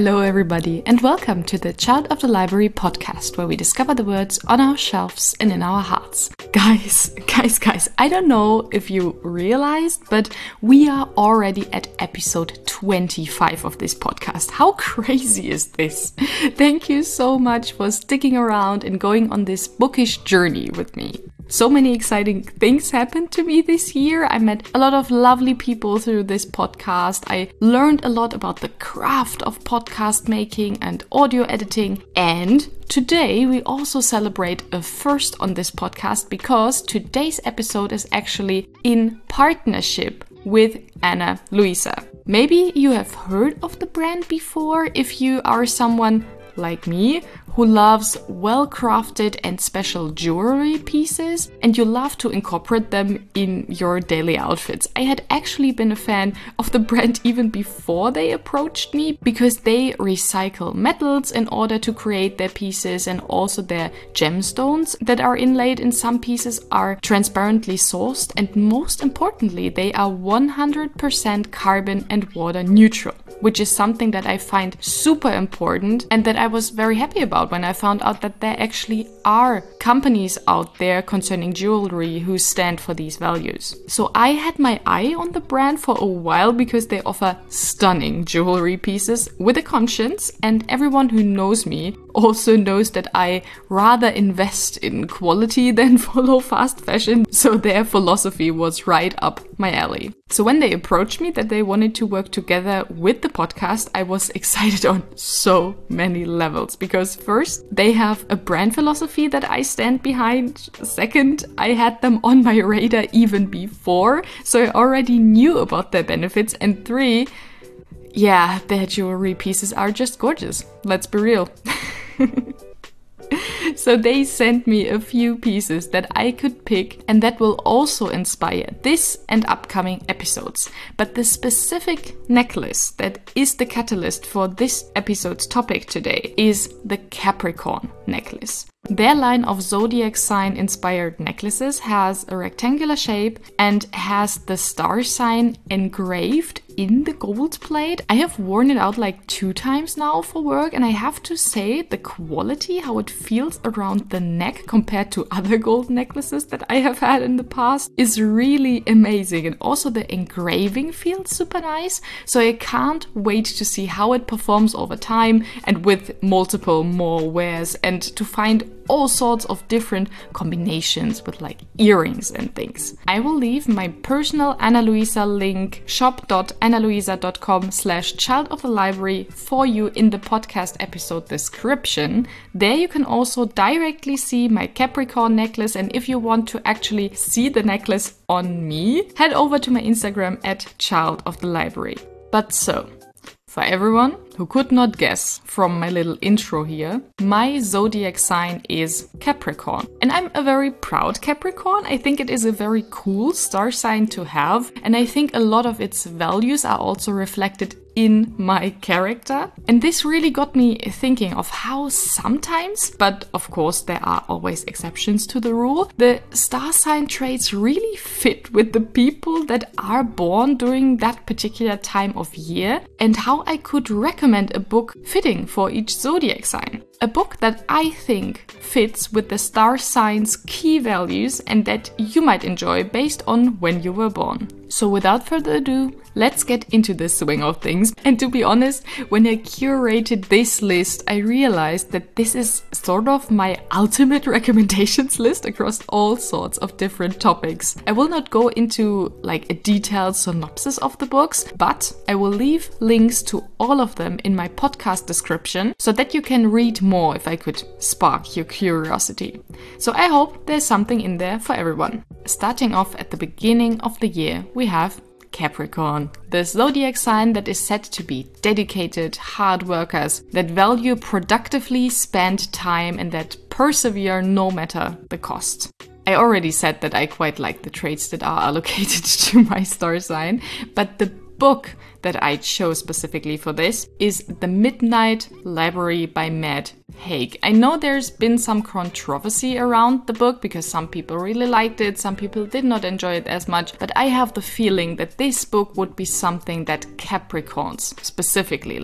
Hello everybody and welcome to the Child of the Library podcast, where we discover the words on our shelves and in our hearts. Guys, I don't know if you realized, but we are already at episode 25 of this podcast. How crazy is this? Thank you so much for sticking around and going on this bookish journey with me. So many exciting things happened to me this year. I met a lot of lovely people through this podcast. I learned a lot about the craft of podcast making and audio editing. And today we also celebrate a first on this podcast because today's episode is actually in partnership with Ana Luisa. Maybe you have heard of the brand before if you are someone like me, who loves well-crafted and special jewelry pieces, and you love to incorporate them in your daily outfits. I had actually been a fan of the brand even before they approached me, because they recycle metals in order to create their pieces, and also their gemstones that are inlaid in some pieces are transparently sourced, and most importantly, they are 100% carbon and water neutral, which is something that I find super important and that I was very happy about when I found out that there actually are companies out there concerning jewelry who stand for these values. So I had my eye on the brand for a while because they offer stunning jewelry pieces with a conscience, and everyone who knows me also knows that I rather invest in quality than follow fast fashion, so their philosophy was right up my alley. So when they approached me that they wanted to work together with the podcast, I was excited on so many levels, because first, they have a brand philosophy that I stand behind. Second, I had them on my radar even before, so I already knew about their benefits. And three, yeah, their jewelry pieces are just gorgeous. Let's be real. So they sent me a few pieces that I could pick and that will also inspire this and upcoming episodes. But the specific necklace that is the catalyst for this episode's topic today is the Capricorn necklace. Their line of zodiac sign inspired necklaces has a rectangular shape and has the star sign engraved in the gold plate. I have worn it out like 2 times now for work, and I have to say the quality, how it feels around the neck compared to other gold necklaces that I have had in the past, is really amazing. And also the engraving feels super nice, so I can't wait to see how it performs over time and with multiple more wears, and to find all sorts of different combinations with like earrings and things. I will leave my personal Ana Luisa link, shop.analuisa.com/child of the library, for you in the podcast episode description. There you can also directly see my Capricorn necklace, and if you want to actually see the necklace on me, head over to my Instagram at child of the library. But so, for everyone who could not guess from my little intro here, my zodiac sign is Capricorn. And I'm a very proud Capricorn. I think it is a very cool star sign to have. And I think a lot of its values are also reflected in my character. And this really got me thinking of how sometimes, but of course there are always exceptions to the rule, the star sign traits really fit with the people that are born during that particular time of year, and how I could recommend a book fitting for each zodiac sign. A book that I think fits with the star sign's key values and that you might enjoy based on when you were born. So without further ado, let's get into the swing of things. And to be honest, when I curated this list, I realized that this is sort of my ultimate recommendations list across all sorts of different topics. I will not go into like a detailed synopsis of the books, but I will leave links to all of them in my podcast description so that you can read more if I could spark your curiosity. So I hope there's something in there for everyone. Starting off at the beginning of the year, we have Capricorn, the zodiac sign that is said to be dedicated, hard workers, that value productively spent time and that persevere no matter the cost. I already said that I quite like the traits that are allocated to my star sign, but the book that I chose specifically for this is The Midnight Library by Matt Haig. I know there's been some controversy around the book because some people really liked it, some people did not enjoy it as much, but I have the feeling that this book would be something that Capricorns specifically like.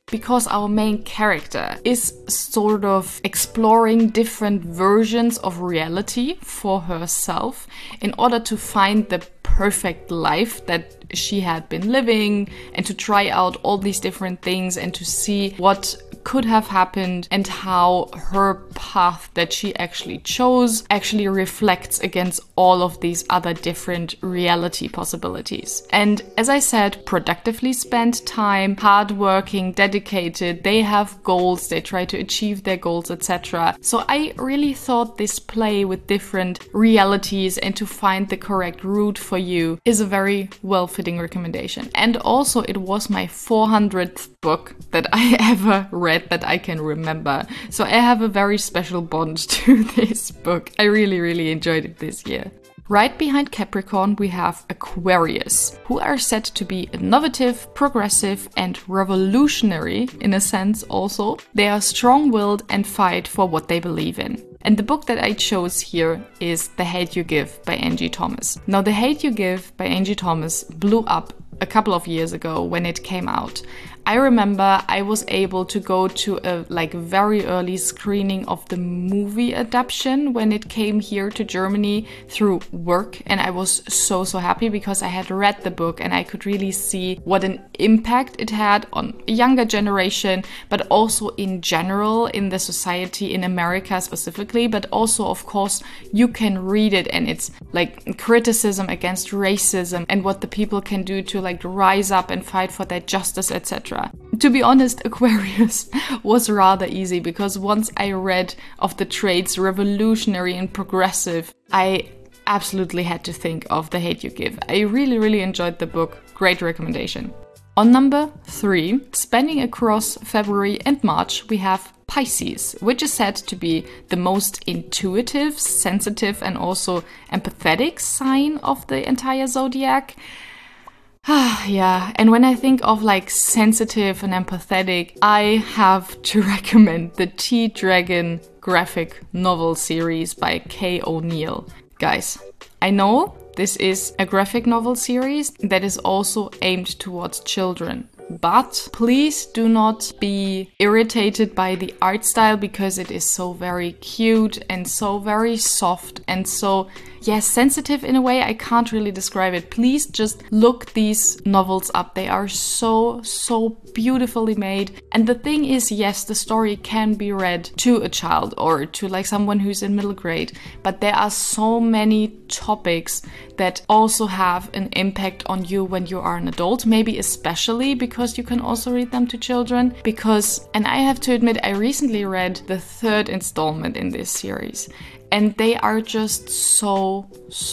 because our main character is sort of exploring different versions of reality for herself in order to find the perfect life that she had been living, and to try out all these different things and to see what could have happened and how her path that she actually chose actually reflects against all of these other different reality possibilities. And as I said, productively spent time, hardworking, dedicated, they have goals, they try to achieve their goals, etc. So I really thought this play with different realities and to find the correct route for you is a very well-fitting recommendation. And also it was my 400th book that I ever read that I can remember. So I have a very special bond to this book. I really enjoyed it this year. Right behind Capricorn, we have Aquarius, who are said to be innovative, progressive, and revolutionary in a sense also. They are strong-willed and fight for what they believe in. And the book that I chose here is The Hate U Give by Angie Thomas. Now, The Hate U Give by Angie Thomas blew up a couple of years ago when it came out. I remember I was able to go to a very early screening of the movie adaptation when it came here to Germany through work, and I was so happy because I had read the book and I could really see what an impact it had on a younger generation, but also in general in the society in America specifically. But also, of course, you can read it and it's like criticism against racism and what the people can do to rise up and fight for their justice, etc. To be honest, Aquarius was rather easy because once I read of the traits revolutionary and progressive, I absolutely had to think of The Hate U Give. I really enjoyed the book. Great recommendation. On number 3, spanning across February and March, we have Pisces, which is said to be the most intuitive, sensitive, and also empathetic sign of the entire zodiac. Yeah, and when I think of sensitive and empathetic, I have to recommend the T-Dragon graphic novel series by Kay O'Neill. Guys, I know this is a graphic novel series that is also aimed towards children. But please do not be irritated by the art style because it is so very cute and so very soft and so, sensitive in a way. I can't really describe it. Please just look these novels up. They are so beautifully made. And the thing is, yes, the story can be read to a child or to someone who's in middle grade, but there are so many topics that also have an impact on you when you are an adult, maybe especially because you can also read them to children. And I have to admit, I recently read the 3rd installment in this series, and they are just so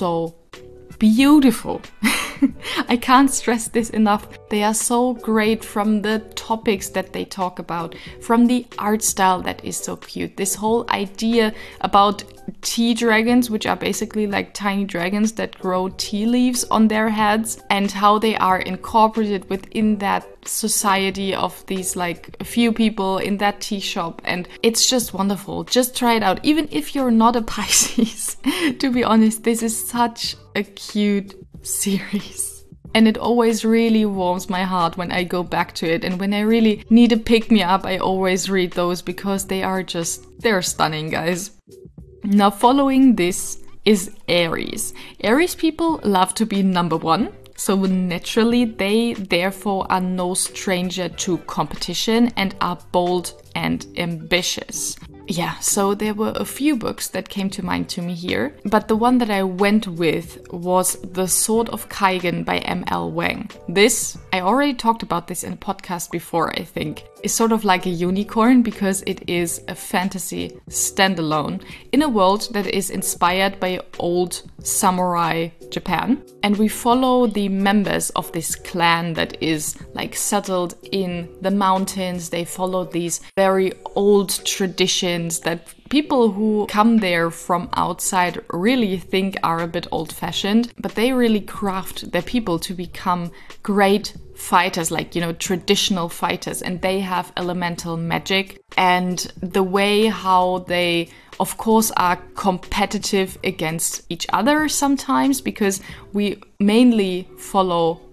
beautiful. I can't stress this enough. They are so great, from the topics that they talk about, from the art style that is so cute. This whole idea about tea dragons, which are basically tiny dragons that grow tea leaves on their heads, and how they are incorporated within that society of these a few people in that tea shop. And it's just wonderful. Just try it out, even if you're not a Pisces. To be honest, this is such a cute series. And it always really warms my heart when I go back to it. And when I really need a pick-me-up, I always read those because they're stunning, guys. Now, following this is Aries. Aries people love to be number one. So naturally, they therefore are no stranger to competition and are bold and ambitious. Yeah, so there were a few books that came to mind to me here, but the one that I went with was The Sword of Kaigen by M.L. Wang. This, I already talked about this in a podcast before, I think, is sort of like a unicorn because it is a fantasy standalone in a world that is inspired by old samurai Japan. And we follow the members of this clan that is settled in the mountains. They follow these very old traditions that people who come there from outside really think are a bit old-fashioned, but they really craft their people to become great fighters, traditional fighters, and they have elemental magic. And the way how they, of course, are competitive against each other sometimes, because we mainly follow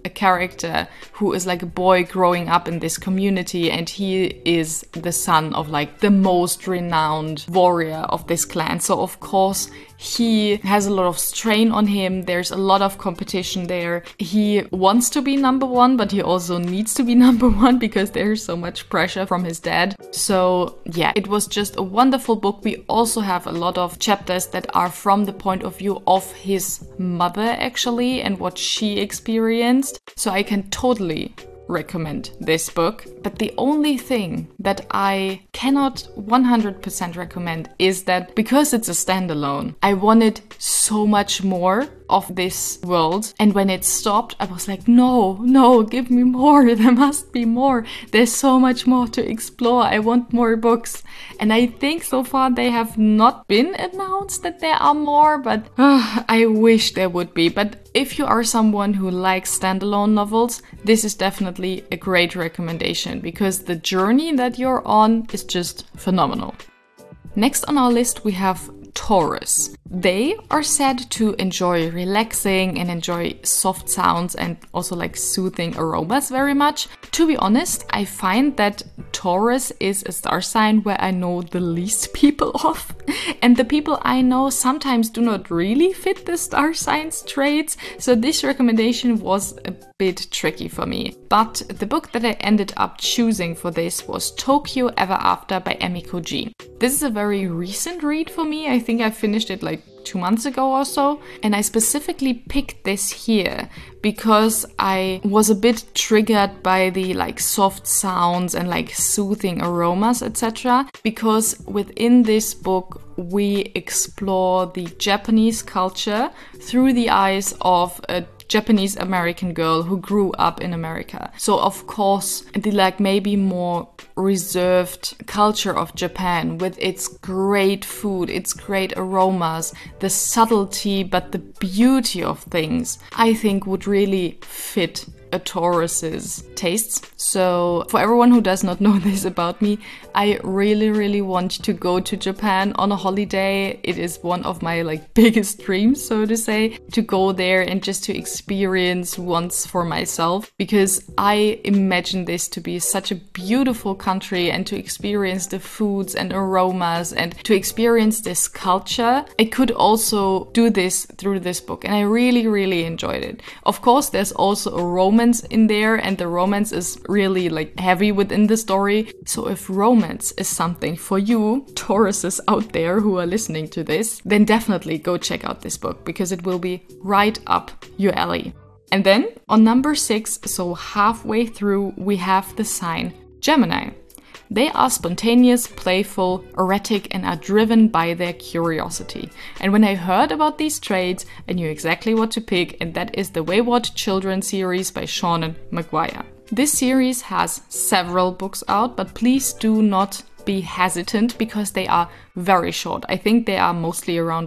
a character who is like a boy growing up in this community, and he is the son of like the most renowned warrior of this clan. So of course he has a lot of strain on him. There's a lot of competition there. He wants to be number one, but he also needs to be number one because there's so much pressure from his dad. So yeah, it was just a wonderful book. We also have a lot of chapters that are from the point of view of his mother actually and what she experienced. So I can totally recommend this book. But the only thing that I cannot 100% recommend is that because it's a standalone, I wanted so much more of this world, and when it stopped I was like, no, give me more. There must be more. There's so much more to explore. I want more books. And I think so far they have not been announced that there are more, but I wish there would be. But if you are someone who likes standalone novels, this is definitely a great recommendation because the journey that you're on is just phenomenal. Next on our list we have Taurus. They are said to enjoy relaxing and enjoy soft sounds and also like soothing aromas very much. To be honest, I find that Taurus is a star sign where I know the least people of. And the people I know sometimes do not really fit the star signs traits. So this recommendation was a bit tricky for me. But the book that I ended up choosing for this was Tokyo Ever After by Emiko G. This is a very recent read for me. I think I finished it like 2 months ago or so. And I specifically picked this here because I was a bit triggered by the like soft sounds and like soothing aromas, etc. Because within this book we explore the Japanese culture through the eyes of a Japanese American girl who grew up in America. So of course the like maybe more reserved culture of Japan with its great food, its great aromas, the subtlety but the beauty of things, I think would really fit a Taurus's tastes. So for everyone who does not know this about me, I really want to go to Japan on a holiday. It is one of my like biggest dreams, so to say, to go there and just to experience once for myself, because I imagine this to be such a beautiful country, and to experience the foods and aromas and to experience this culture. I could also do this through this book, and I really enjoyed it. Of course, there's also a romance in there, and the romance is really like heavy within the story. So if romance is something for you, Tauruses out there who are listening to this, then definitely go check out this book because it will be right up your alley. And then on number 6, so halfway through, we have the sign Gemini. They are spontaneous, playful, erratic, and are driven by their curiosity. And when I heard about these traits, I knew exactly what to pick, and that is the Wayward Children series by Seanan McGuire. This series has several books out, but please do not be hesitant because they are very short. I think they are mostly around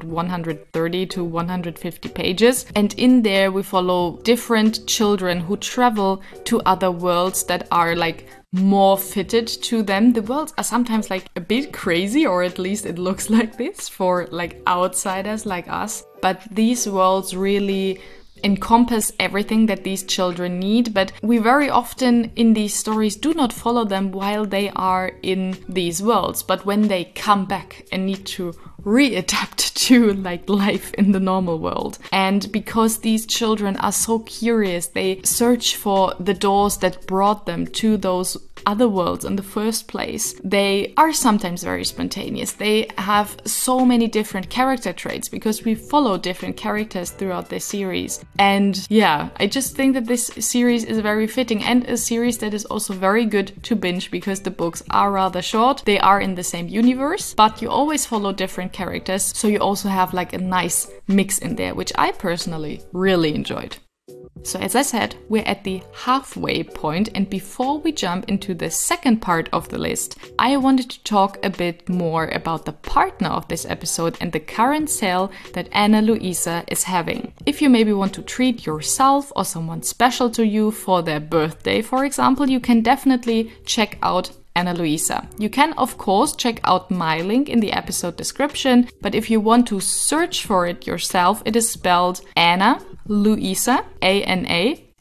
130 to 150 pages. And in there we follow different children who travel to other worlds that are like more fitted to them. The worlds are sometimes like a bit crazy, or at least it looks like this for like outsiders like us. But these worlds really encompass everything that these children need, but we very often in these stories do not follow them while they are in these worlds, but when they come back and need to readapt to like life in the normal world. And because these children are so curious, they search for the doors that brought them to those other worlds in the first place. They are sometimes very spontaneous. They have so many different character traits because we follow different characters throughout this series. And yeah, I just think that this series is very fitting, and a series that is also very good to binge because the books are rather short. They are in the same universe, but you always follow different characters, so you also have like a nice mix in there, which I personally really enjoyed. So as I said, we're at the halfway point, and before we jump into the second part of the list, I wanted to talk a bit more about the partner of this episode and the current sale that Ana Luisa is having. If you maybe want to treat yourself or someone special to you for their birthday, for example, you can definitely check out Ana Luisa. You can of course check out my link in the episode description, but if you want to search for it yourself, it is spelled Ana Luisa, Ana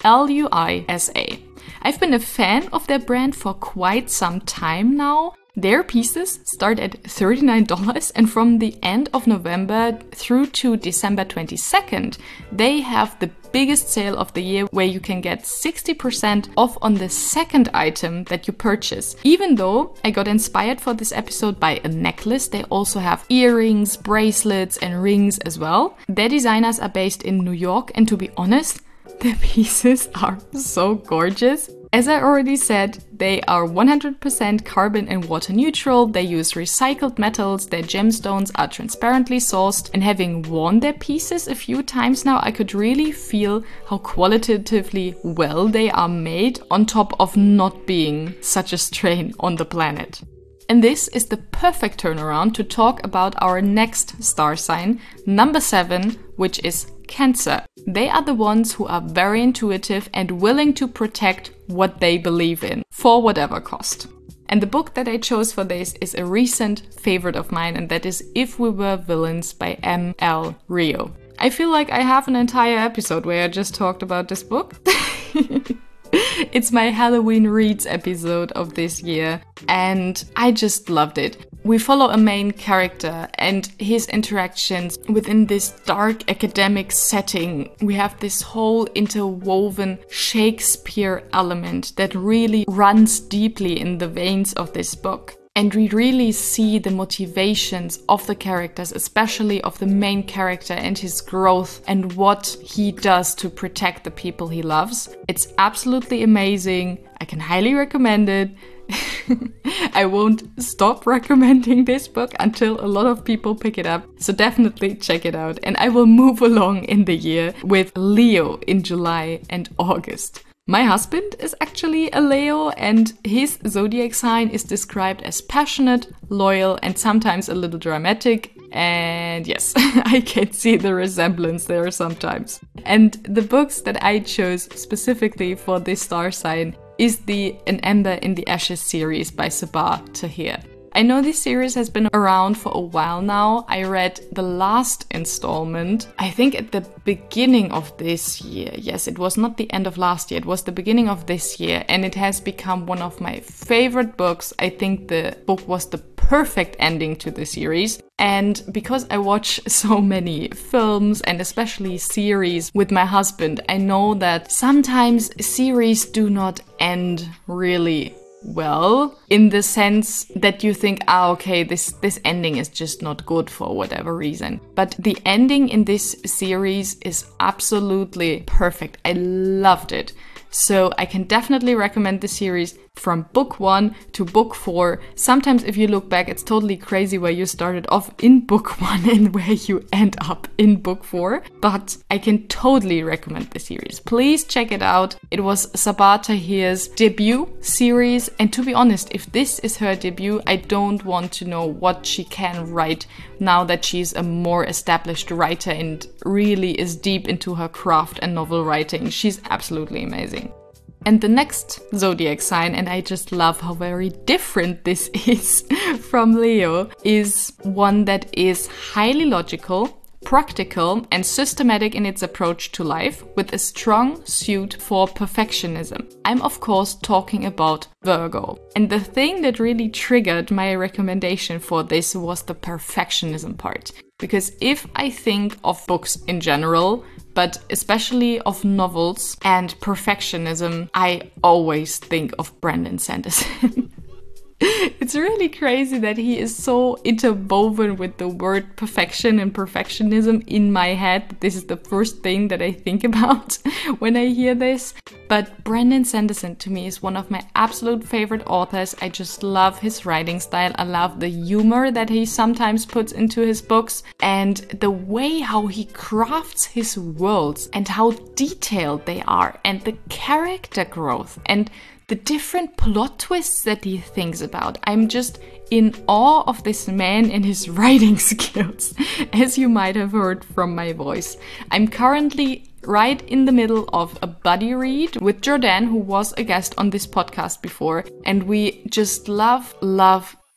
Luisa. I've been a fan of their brand for quite some time now. Their pieces start at $39, and from the end of November through to December 22nd, they have the biggest sale of the year where you can get 60% off on the second item that you purchase. Even though I got inspired for this episode by a necklace, they also have earrings, bracelets, and rings as well. Their designers are based in New York, and to be honest, the pieces are so gorgeous. As I already said, they are 100% carbon and water neutral, they use recycled metals, their gemstones are transparently sourced, and having worn their pieces a few times now, I could really feel how qualitatively well they are made, on top of not being such a strain on the planet. And this is the perfect turnaround to talk about our next star sign, number 7, which is Cancer. They are the ones who are very intuitive and willing to protect what they believe in, for whatever cost. And the book that I chose for this is a recent favorite of mine, and that is If We Were Villains by M.L. Rio. I feel like I have an entire episode where I just talked about this book. It's my Halloween Reads episode of this year, and I just loved it. We follow a main character and his interactions within this dark academic setting. We have this whole interwoven Shakespeare element that really runs deeply in the veins of this book. And we really see the motivations of the characters, especially of the main character and his growth and what he does to protect the people he loves. It's absolutely amazing. I can highly recommend it. I won't stop recommending this book until a lot of people pick it up. So definitely check it out. And I will move along in the year with Leo in July and August. My husband is actually a Leo, and his zodiac sign is described as passionate, loyal, and sometimes a little dramatic. And yes, I can see the resemblance there sometimes. And the books that I chose specifically for this star sign is the An Ember in the Ashes series by Sabaa Tahir. I know this series has been around for a while now. I read the last installment, I think at the beginning of this year. Yes, it was not the end of last year, it was the beginning of this year, and it has become one of my favorite books. I think the book was the perfect ending to the series. And because I watch so many films and especially series with my husband, I know that sometimes series do not end really well, in the sense that you think, okay, this ending is just not good for whatever reason. But the ending in this series is absolutely perfect. I loved it. So I can definitely recommend the series from book 1 to book 4. Sometimes if you look back, it's totally crazy where you started off in book 1 and where you end up in book 4. But I can totally recommend the series. Please check it out. It was Sabaa Tahir's debut series. And to be honest, if this is her debut, I don't want to know what she can write now that she's a more established writer and really is deep into her craft and novel writing. She's absolutely amazing. And the next zodiac sign, and I just love how very different this is from Leo, is one that is highly logical, practical, and systematic in its approach to life, with a strong suit for perfectionism. I'm of course talking about Virgo. And the thing that really triggered my recommendation for this was the perfectionism part. Because if I think of books in general, but especially of novels and perfectionism, I always think of Brandon Sanderson. It's really crazy that he is so interwoven with the word perfection and perfectionism in my head. This is the first thing that I think about when I hear this. But Brandon Sanderson to me is one of my absolute favorite authors. I just love his writing style. I love the humor that he sometimes puts into his books and the way how he crafts his worlds and how detailed they are and the character growth and the different plot twists that he thinks about. I'm just in awe of this man and his writing skills, as you might have heard from my voice. I'm currently right in the middle of a buddy read with Jordan, who was a guest on this podcast before, and we just love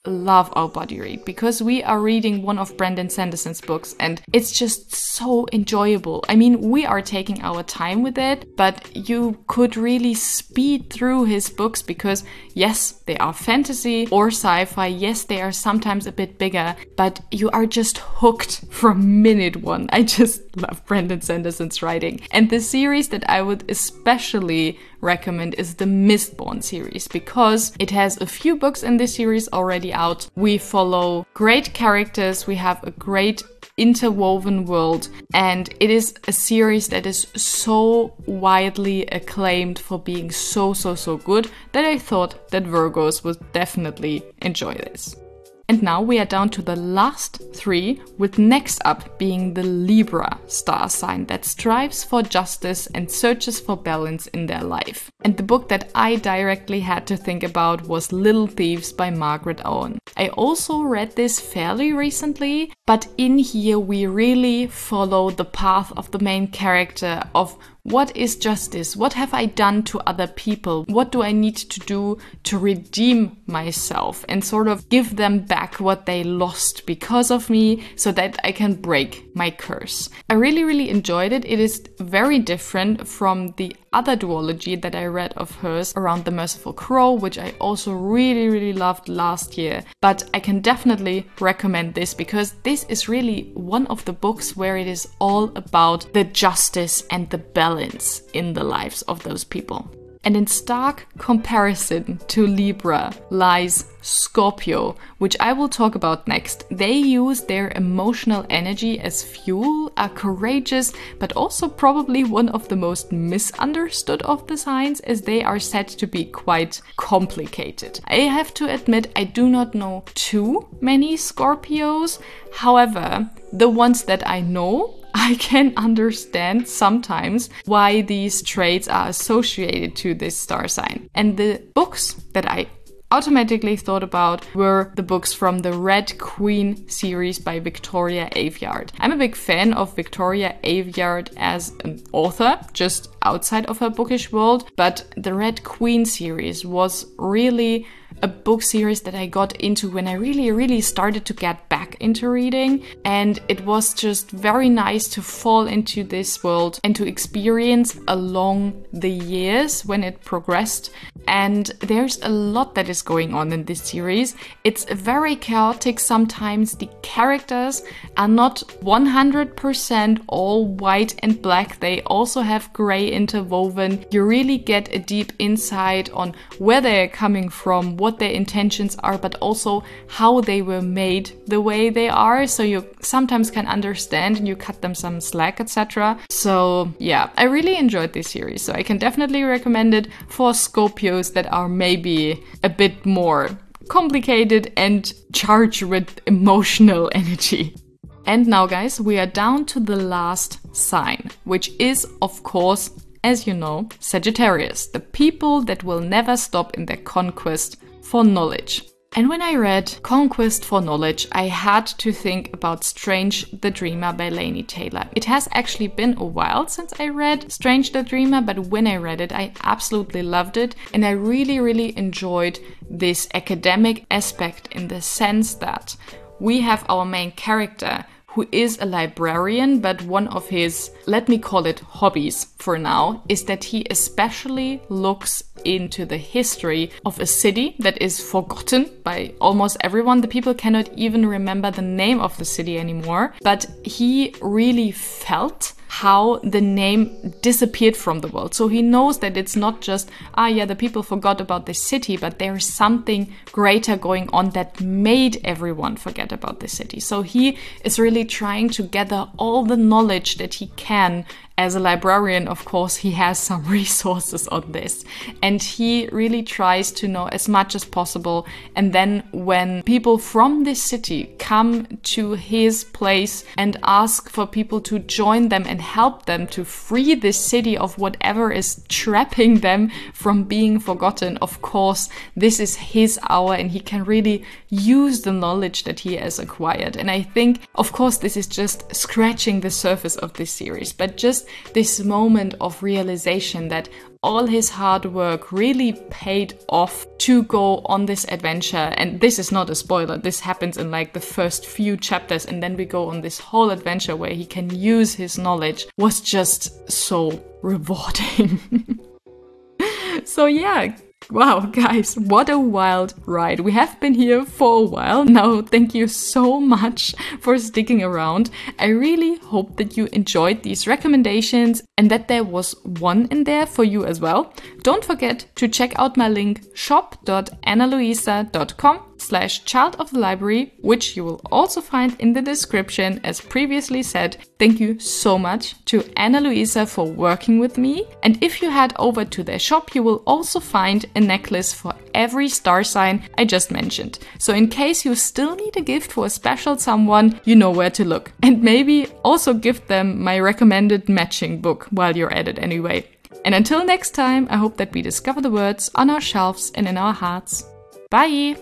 love our body read because we are reading one of Brandon Sanderson's books and it's just so enjoyable. I mean, we are taking our time with it, but you could really speed through his books because yes, they are fantasy or sci-fi. Yes, they are sometimes a bit bigger, but you are just hooked from minute one. I just love Brandon Sanderson's writing. And the series that I would especially recommend is the Mistborn series because it has a few books in this series already out. We follow great characters, we have a great interwoven world, and it is a series that is so widely acclaimed for being so good that I thought that Virgos would definitely enjoy this. And now we are down to the last 3, with next up being the Libra star sign that strives for justice and searches for balance in their life. And the book that I directly had to think about was Little Thieves by Margaret Owen. I also read this fairly recently, but in here we really follow the path of the main character of what is justice? What have I done to other people? What do I need to do to redeem myself and sort of give them back what they lost because of me so that I can break my curse? I really enjoyed it. It is very different from the other duology that I read of hers around The Merciful Crow, which I also really loved last year. But I can definitely recommend this because this is really one of the books where it is all about the justice and the balance in the lives of those people. And in stark comparison to Libra lies Scorpio, which I will talk about next. They use their emotional energy as fuel, are courageous, but also probably one of the most misunderstood of the signs as they are said to be quite complicated. I have to admit I do not know too many Scorpios. However, the ones that I know, I can understand sometimes why these traits are associated to this star sign. And the books that I automatically thought about were the books from the Red Queen series by Victoria Aveyard. I'm a big fan of Victoria Aveyard as an author, just outside of her bookish world, but the Red Queen series was really a book series that I got into when I really started to get back into reading, and it was just very nice to fall into this world and to experience along the years when it progressed. And there's a lot that is going on in this series. It's very chaotic sometimes. The characters are not 100% all white and black. They also have gray interwoven. You really get a deep insight on where they're coming from, what their intentions are, but also how they were made the way they are. So you sometimes can understand and you cut them some slack, etc. So yeah, I really enjoyed this series. So I can definitely recommend it for Scorpios that are maybe a bit more complicated and charged with emotional energy. And now, guys, we are down to the last sign, which is, of course, as you know, Sagittarius, the people that will never stop in their conquest for knowledge. And when I read Conquest for Knowledge, I had to think about Strange the Dreamer by Laini Taylor. It has actually been a while since I read Strange the Dreamer, but when I read it, I absolutely loved it. And I really enjoyed this academic aspect in the sense that we have our main character who is a librarian, but one of his, let me call it hobbies for now, is that he especially looks into the history of a city that is forgotten by almost everyone. The people cannot even remember the name of the city anymore, but he really felt how the name disappeared from the world. So he knows that it's not just, the people forgot about the city, but there's something greater going on that made everyone forget about the city. So he is really trying to gather all the knowledge that he can. As a librarian, of course, he has some resources on this, and he really tries to know as much as possible. And then when people from this city come to his place and ask for people to join them and help them to free this city of whatever is trapping them from being forgotten, of course, this is his hour and he can really use the knowledge that he has acquired. And I think, of course, this is just scratching the surface of this series, but just this moment of realization that all his hard work really paid off to go on this adventure. And this is not a spoiler, this happens in like the first few chapters, and then we go on this whole adventure where he can use his knowledge, was just so rewarding. So yeah, wow, guys, what a wild ride. We have been here for a while now. Thank you so much for sticking around. I really hope that you enjoyed these recommendations and that there was one in there for you as well. Don't forget to check out my link shop.analuisa.com/Child of the Library, which you will also find in the description. As previously said, thank you so much to Ana Luisa for working with me. And if you head over to their shop, you will also find a necklace for every star sign I just mentioned. So in case you still need a gift for a special someone, you know where to look. And maybe also gift them my recommended matching book while you're at it anyway. And until next time, I hope that we discover the words on our shelves and in our hearts. Bye!